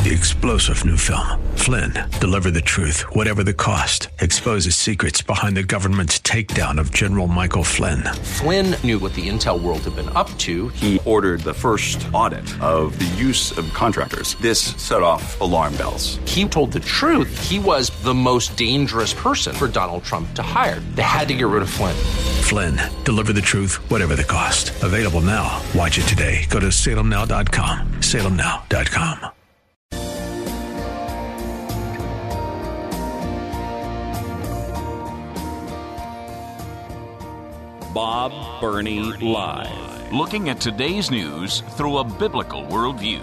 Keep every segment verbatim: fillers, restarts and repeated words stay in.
The explosive new film, Flynn, deliver the truth, whatever the cost, exposes secrets behind the government's takedown of General Michael Flynn. Flynn knew what the intel world had been up to. He ordered the first audit of the use of contractors. This set off alarm bells. He told the truth. He was the most dangerous person for Donald Trump to hire. They had to get rid of Flynn. Flynn, deliver the truth, whatever the cost. Available now. Watch it today. Go to salem now dot com. salem now dot com. Bob Burney Live. Looking at today's news through a biblical worldview.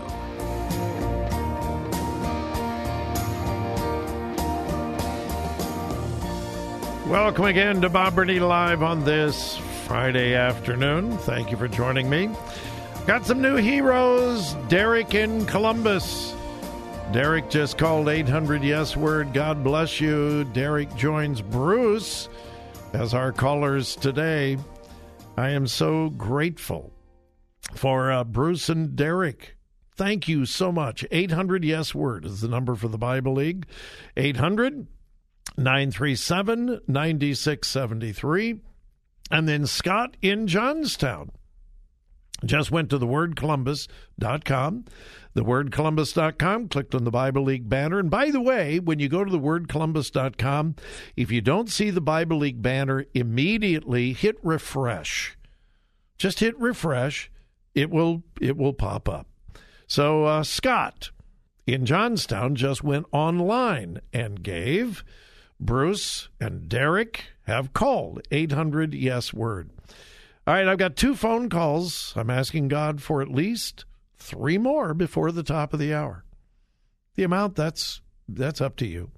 Welcome again to Bob Burney Live on this Friday afternoon. Thank you for joining me. Got some new heroes. Derek in Columbus. Derek just called eight hundred yes word. God bless you. Derek joins Bruce as our callers today. I am so grateful for uh, Bruce and Derek. Thank you so much. eight hundred yes word is the number for the Bible League. eight hundred nine three seven nine six seven three. And then Scott in Johnstown just went to the word columbus dot com. the word columbus dot com, clicked on the Bible League banner. And by the way, when you go to the word columbus dot com, if you don't see the Bible League banner, immediately hit refresh. Just hit refresh. It will it will pop up. So uh, Scott in Johnstown just went online and gave. Bruce and Derek have called eight hundred yes word. All right, I've got two phone calls. I'm asking God for at least three more before the top of the hour. The amount, that's that's up to you.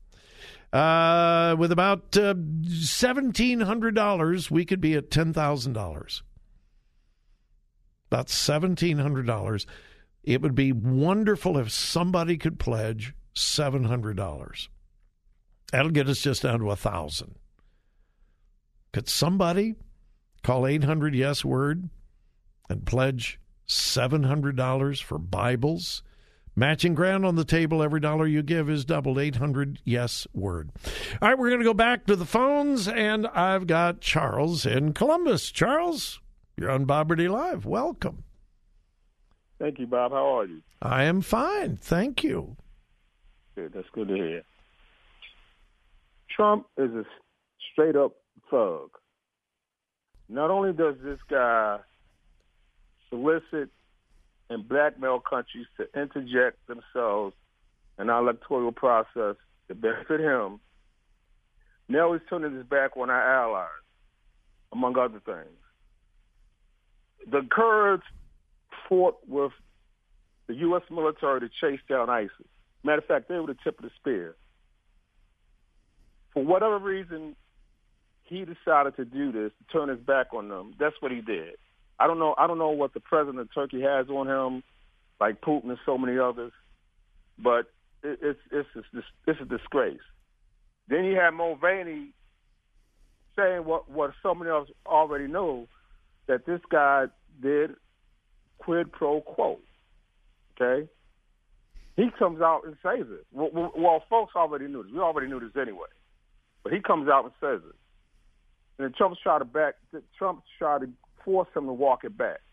Uh, with about uh, seventeen hundred dollars, we could be at ten thousand dollars. About seventeen hundred dollars. It would be wonderful if somebody could pledge seven hundred dollars. That'll get us just down to one thousand dollars. Could somebody call eight hundred yes word and pledge seven hundred dollars for Bibles? Matching grant on the table. Every dollar you give is doubled. eight hundred yes word. All right, we're going to go back to the phones, and I've got Charles in Columbus. Charles, you're on Bob Burney Live. Welcome. Thank you, Bob. How are you? I am fine. Thank you. Good. That's good to hear. Trump is a straight-up thug. Not only does this guy solicit and blackmail countries to interject themselves in our electoral process to benefit him, now he's turning his back on our allies, among other things. The Kurds fought with the U S military to chase down ISIS. Matter of fact, they were the tip of the spear. For whatever reason, he decided to do this, to turn his back on them. That's what he did. I don't know. I don't know what the president of Turkey has on him, like Putin and so many others, but it, it's it's it's it's a disgrace. Then you have Mulvaney saying what what so many of us already know, that this guy did quid pro quo. Okay, he comes out and says it. Well, well, folks already knew this. We already knew this anyway. But he comes out and says it. And then Trump's trying to back Trump's trying to force him to walk it back.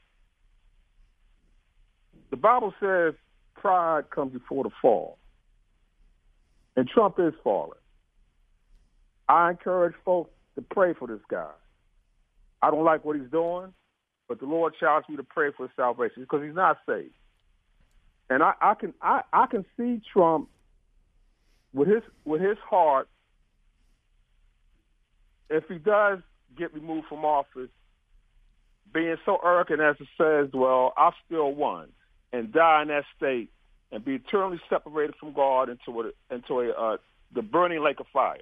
The Bible says pride comes before the fall. And Trump is falling. I encourage folks to pray for this guy. I don't like what he's doing, but the Lord challenged me to pray for his salvation because he's not saved. And I, I can I, I can see Trump with his with his heart. If he does get removed from office, being so arrogant as it says, well, I still won, and die in that state and be eternally separated from God into a, into a uh, the burning lake of fire.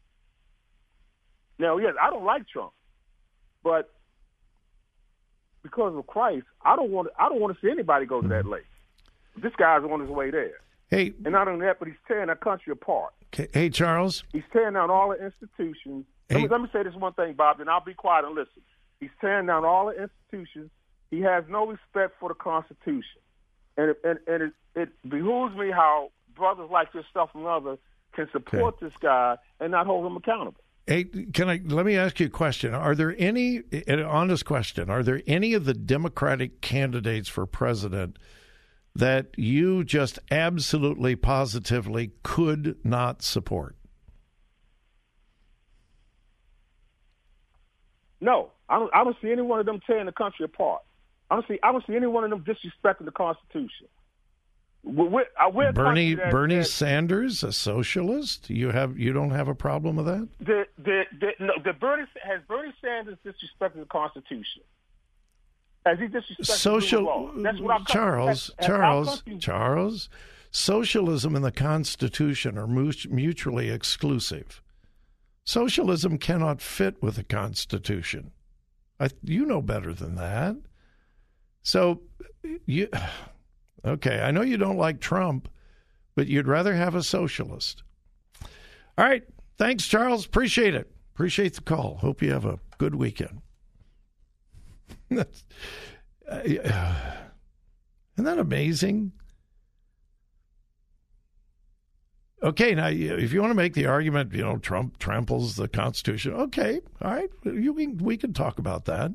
Now, yes, I don't like Trump, but because of Christ, I don't want I don't want to see anybody go to that lake. This guy's on his way there. Hey, and not only that, but he's tearing our country apart. Hey, Charles. He's tearing down all the institutions. Let me, let me say this one thing, Bob, and I'll be quiet and listen. He's tearing down all the institutions. He has no respect for the Constitution. And it, and, and it, it behooves me how brothers like yourself and others can support okay. this guy and not hold him accountable. Hey, can I let me ask you a question? Are there any, an honest question, are there any of the Democratic candidates for president that you just absolutely positively could not support? No, I don't. I don't see any one of them tearing the country apart. I don't see. I don't see any one of them disrespecting the Constitution. We're, we're Bernie that, Bernie that, Sanders, a socialist. You have you don't have a problem with that? The the the, no, the Bernie has Bernie Sanders disrespected the Constitution. Has he disrespected Social the law? That's what I'm Charles has, Charles has Charles. Socialism and the Constitution are mutually exclusive. Socialism cannot fit with the Constitution. I, you know better than that. So, you, okay, I know you don't like Trump, but you'd rather have a socialist. All right, thanks, Charles. Appreciate it. Appreciate the call. Hope you have a good weekend. That's, uh, isn't that amazing? Okay, now if you want to make the argument, you know, Trump tramples the Constitution. Okay, all right, you can, we can talk about that.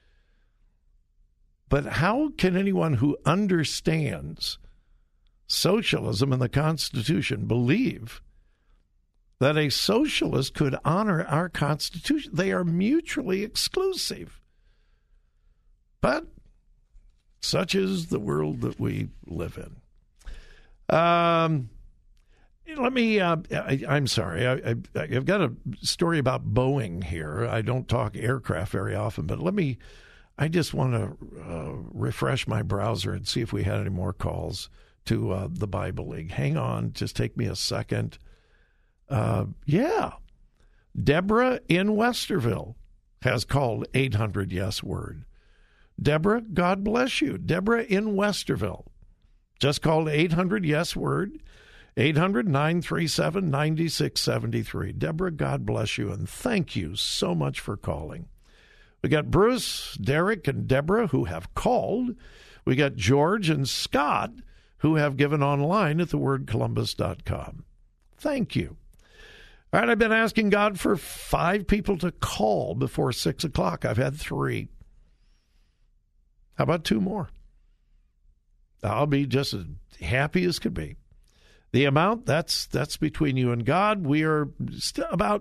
But how can anyone who understands socialism and the Constitution believe that a socialist could honor our Constitution? They are mutually exclusive. But such is the world that we live in. Um. Let me, uh, I, I'm sorry, I, I, I've got a story about Boeing here. I don't talk aircraft very often, but let me, I just want to uh, refresh my browser and see if we had any more calls to uh, the Bible League. Hang on, just take me a second. Uh, yeah, Deborah in Westerville has called eight hundred Yes Word. Deborah, God bless you. Deborah in Westerville just called eight hundred Yes Word. eight hundred nine three seven nine six seven three. Deborah, God bless you, and thank you so much for calling. We got Bruce, Derek, and Deborah who have called. We got George and Scott who have given online at the word columbus dot com. Thank you. All right, I've been asking God for five people to call before six o'clock. I've had three. How about two more? I'll be just as happy as could be. The amount, that's that's between you and God. We are st- about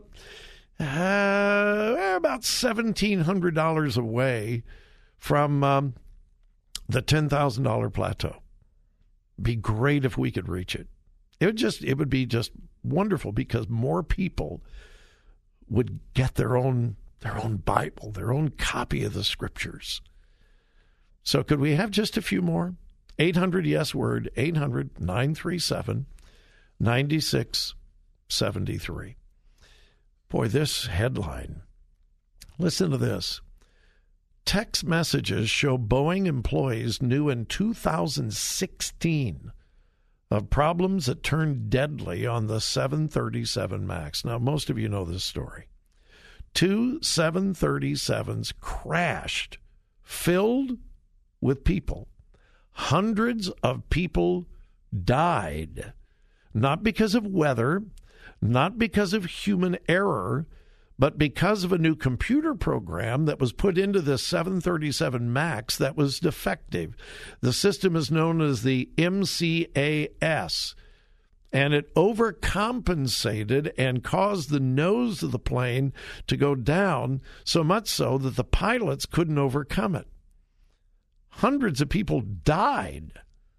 uh, about seventeen hundred dollars away from um, the ten thousand dollars plateau. Be great if we could reach it. It would just it would be just wonderful because more people would get their own their own Bible, their own copy of the Scriptures. So could we have just a few more? eight hundred Yes Word, eight hundred nine three seven nine six seven three. Boy, this headline. Listen to this. Text messages show Boeing employees knew in two thousand sixteen of problems that turned deadly on the seven thirty-seven MAX. Now, most of you know this story. Two seven thirty-sevens crashed, filled with people. Hundreds of people died. Not because of weather, not because of human error, but because of a new computer program that was put into the seven thirty-seven MAX that was defective. The system is known as the M C A S, and it overcompensated and caused the nose of the plane to go down, so much so that the pilots couldn't overcome it. Hundreds of people died.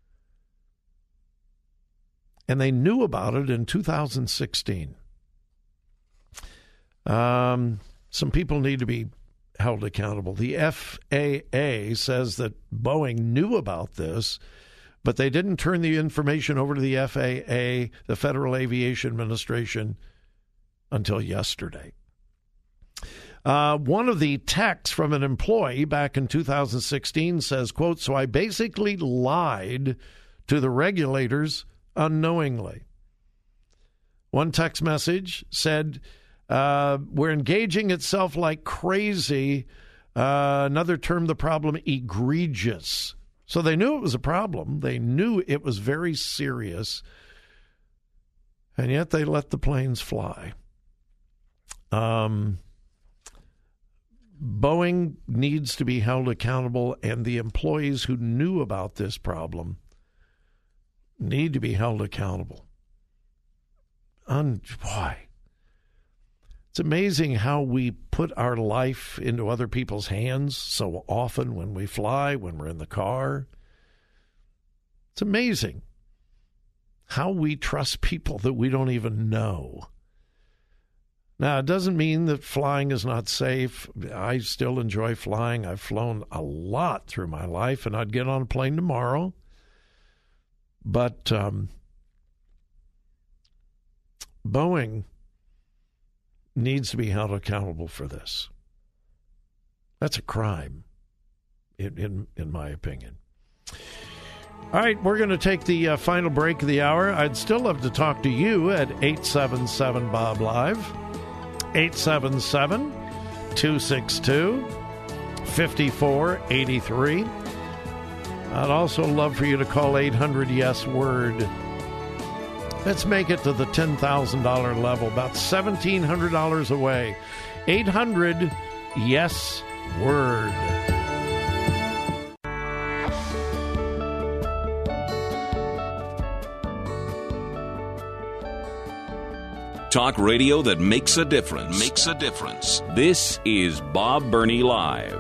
And they knew about it in two thousand sixteen. Um, some people need to be held accountable. The F A A says that Boeing knew about this, but they didn't turn the information over to the F A A, the Federal Aviation Administration, until yesterday. Uh, one of the texts from an employee back in two thousand sixteen says, quote, "So I basically lied to the regulators unknowingly." One text message said, uh, we're engaging itself like crazy. Uh, another term, the problem, egregious. So they knew it was a problem. They knew it was very serious. and yet they let the planes fly. Um, Boeing needs to be held accountable, and the employees who knew about this problem need to be held accountable. Un- why? It's amazing how we put our life into other people's hands so often when we fly, when we're in the car. It's amazing how we trust people that we don't even know. Now, it doesn't mean that flying is not safe. I still enjoy flying. I've flown a lot through my life, and I'd get on a plane tomorrow. But um, Boeing needs to be held accountable for this. That's a crime, in in, in my opinion. All right, we're going to take the uh, final break of the hour. I'd still love to talk to you at eight seven seven, Bob Live. eight seven seven, two six two, five four eight three. I'd also love for you to call eight hundred yes word. Let's make it to the ten thousand dollars level, about seventeen hundred dollars away. eight hundred yes word. Talk radio that makes a difference. Makes a difference. This is Bob Burney Live.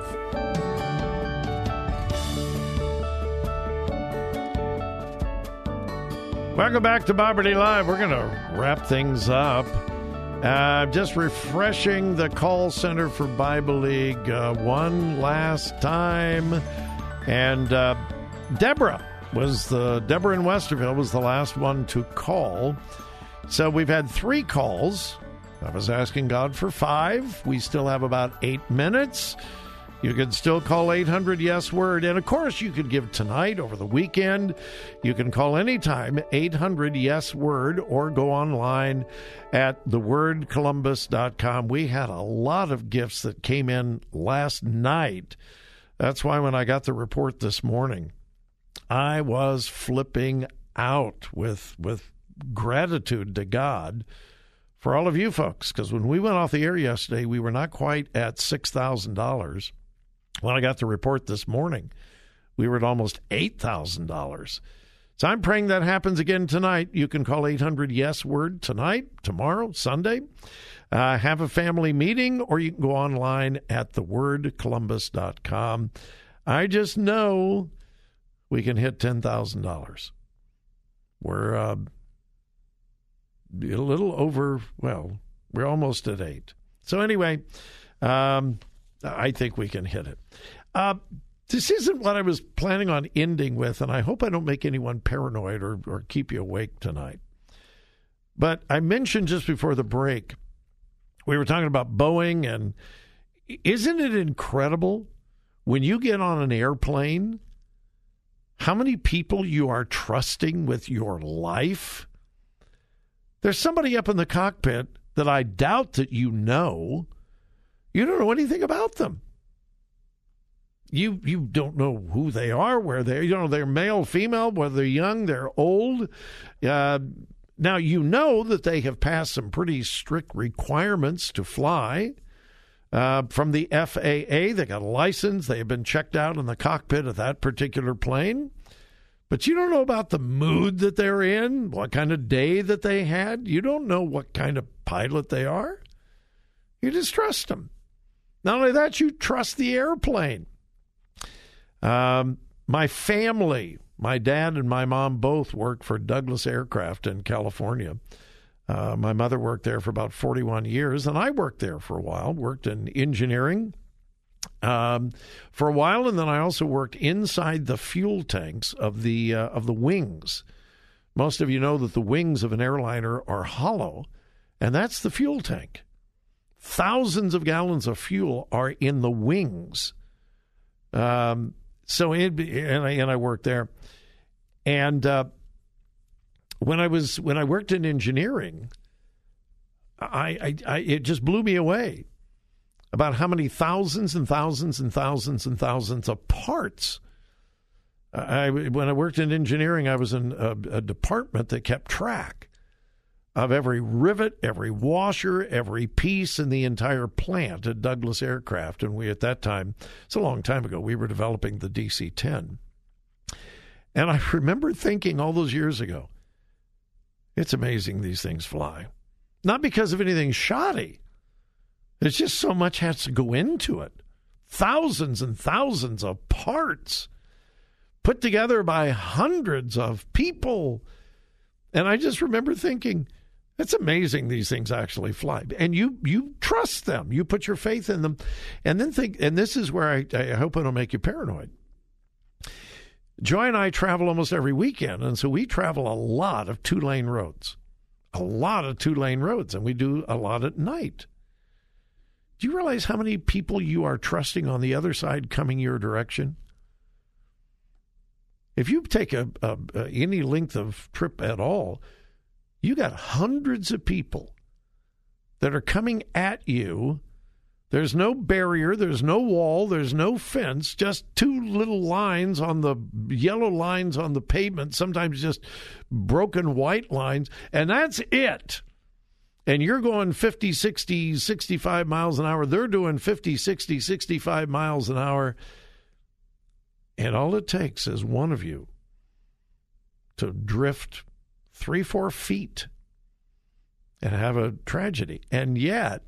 Welcome back to Bob Burney Live. We're going to wrap things up. Uh, just refreshing the call center for Bible League uh, one last time. And uh, Deborah was the, Deborah in Westerville was the last one to call. So we've had three calls. I was asking God for five. We still have about eight minutes. You can still call eight hundred yes word. And, of course, you could give tonight, over the weekend. You can call anytime, eight hundred yes word, or go online at the word columbus dot com. We had a lot of gifts that came in last night. That's why when I got the report this morning, I was flipping out with with gratitude to God for all of you folks, because when we went off the air yesterday, we were not quite at six thousand dollars. When I got the report this morning, we were at almost eight thousand dollars. So I'm praying that happens again tonight. You can call eight hundred yes word tonight, tomorrow, Sunday. Uh, have a family meeting, or you can go online at the word columbus dot com. I just know we can hit ten thousand dollars. We're uh, a little over, well, we're almost at eight. So anyway, um, I think we can hit it. Uh, this isn't what I was planning on ending with, and I hope I don't make anyone paranoid or, or keep you awake tonight. But I mentioned just before the break, we were talking about Boeing, and isn't it incredible when you get on an airplane, how many people you are trusting with your life? There's somebody up in the cockpit that I doubt that you know. You don't know anything about them. You you don't know who they are, where they're, you know, they're male, female, whether they're young, they're old. Uh, now, you know that they have passed some pretty strict requirements to fly uh, from the F A A. They got a license. They have been checked out in the cockpit of that particular plane. But you don't know about the mood that they're in, what kind of day that they had. You don't know what kind of pilot they are. You just trust them. Not only that, you trust the airplane. Um, my family, my dad and my mom both worked for Douglas Aircraft in California. Uh, my mother worked there for about forty-one years, and I worked there for a while, worked in engineering um, for a while, and then I also worked inside the fuel tanks of the uh, of the wings. Most of you know that the wings of an airliner are hollow, and that's the fuel tank. Thousands of gallons of fuel are in the wings. Um, so, it, and, I, and I worked there. And uh, when I was when I worked in engineering, I, I, I it just blew me away about how many thousands and thousands and thousands and thousands of parts. I when I worked in engineering, I was in a, a department that kept track of every rivet, every washer, every piece in the entire plant at Douglas Aircraft. And we, at that time, it's a long time ago, we were developing the D C ten. And I remember thinking all those years ago, it's amazing these things fly. Not because of anything shoddy. There's just so much has to go into it. Thousands and thousands of parts put together by hundreds of people. And I just remember thinking, it's amazing these things actually fly. And you you trust them. You put your faith in them. And then think, and this is where I, I hope it'll make you paranoid. Joy and I travel almost every weekend, and so we travel a lot of two-lane roads. A lot of two-lane roads, and we do a lot at night. Do you realize how many people you are trusting on the other side coming your direction? If you take a, a, a any length of trip at all, you got hundreds of people that are coming at you. There's no barrier, there's no wall, there's no fence, just two little lines on the yellow lines on the pavement, sometimes just broken white lines, and that's it. And you're going fifty, sixty, sixty-five miles an hour. They're doing fifty, sixty, sixty-five miles an hour. And all it takes is one of you to drift three, four feet and have a tragedy. And yet,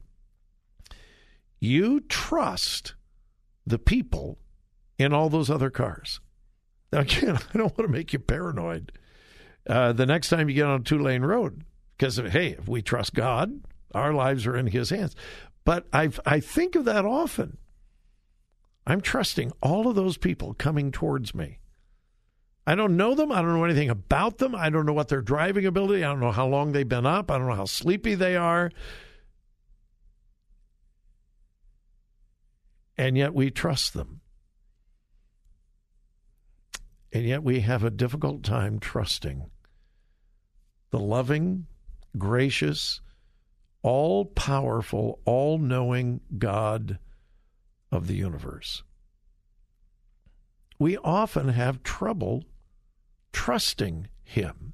you trust the people in all those other cars. Now, again, I don't want to make you paranoid uh, the next time you get on a two-lane road. Because, hey, if we trust God, our lives are in his hands. But I've, I think of that often. I'm trusting all of those people coming towards me. I don't know them. I don't know anything about them. I don't know what their driving ability. I don't know how long they've been up. I don't know how sleepy they are. And yet we trust them. And yet we have a difficult time trusting the loving, gracious, all-powerful, all-knowing God of the universe. We often have trouble trusting him.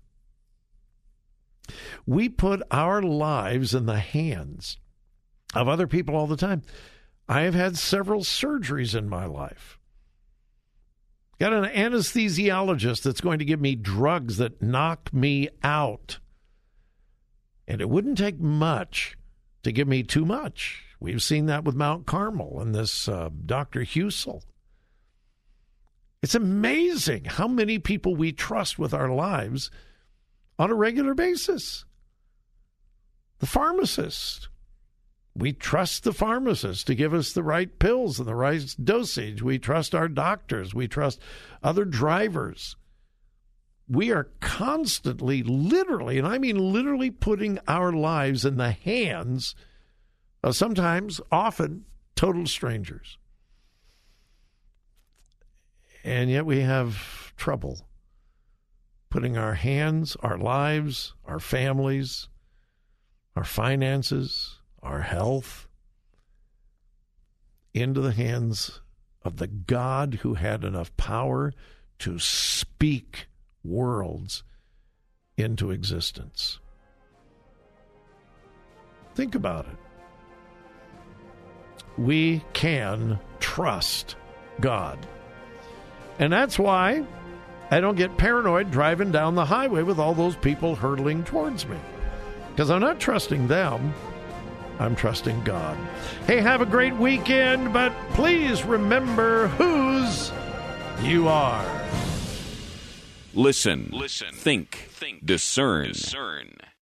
We put our lives in the hands of other people all the time. I have had several surgeries in my life. Got an anesthesiologist that's going to give me drugs that knock me out. And it wouldn't take much to give me too much. We've seen that with Mount Carmel and this uh, Doctor Husel. It's amazing how many people we trust with our lives on a regular basis. The pharmacist. We trust the pharmacist to give us the right pills and the right dosage. We trust our doctors. We trust other drivers. We are constantly, literally, and I mean literally putting our lives in the hands of sometimes, often, total strangers. And yet we have trouble putting our hands, our lives, our families, our finances, our health into the hands of the God who had enough power to speak worlds into existence. Think about it. We can trust God. And that's why I don't get paranoid driving down the highway with all those people hurtling towards me. Because I'm not trusting them. I'm trusting God. Hey, have a great weekend, but please remember whose you are. Listen, Listen. Think. Think. Discern. Discern.